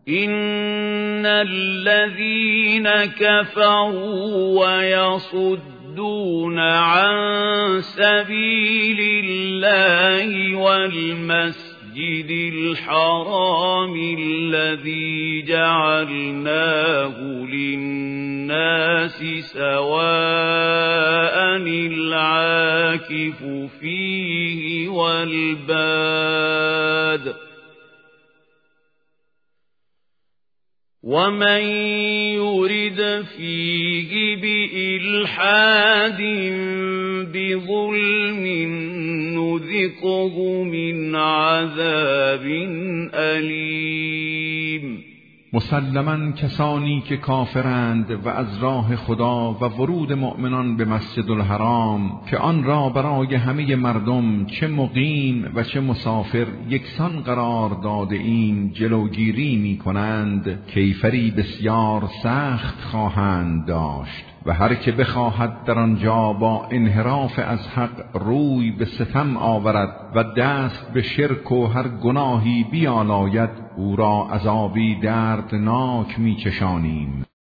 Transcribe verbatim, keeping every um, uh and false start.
إن الذين كفروا ويصدون عن سبيل الله والمسجد الحرام الذي جعلناه للناس سواء العاكف فيه والباد ومن يرد فيه بإلحاد بظلم نذقه من عذاب أليم. مسلماً کسانی که کافرند و از راه خدا و ورود مؤمنان به مسجد الحرام که آن را برای همه مردم چه مقیم و چه مسافر یکسان قرار داده ایم جلوگیری می کنند، کیفری بسیار سخت خواهند داشت و هر که بخواهد در آنجا با انحراف از حق روی به ستم آورد و دست به شرک و هر گناهی بیالاید، او را عذابی دردناک می چشانیم.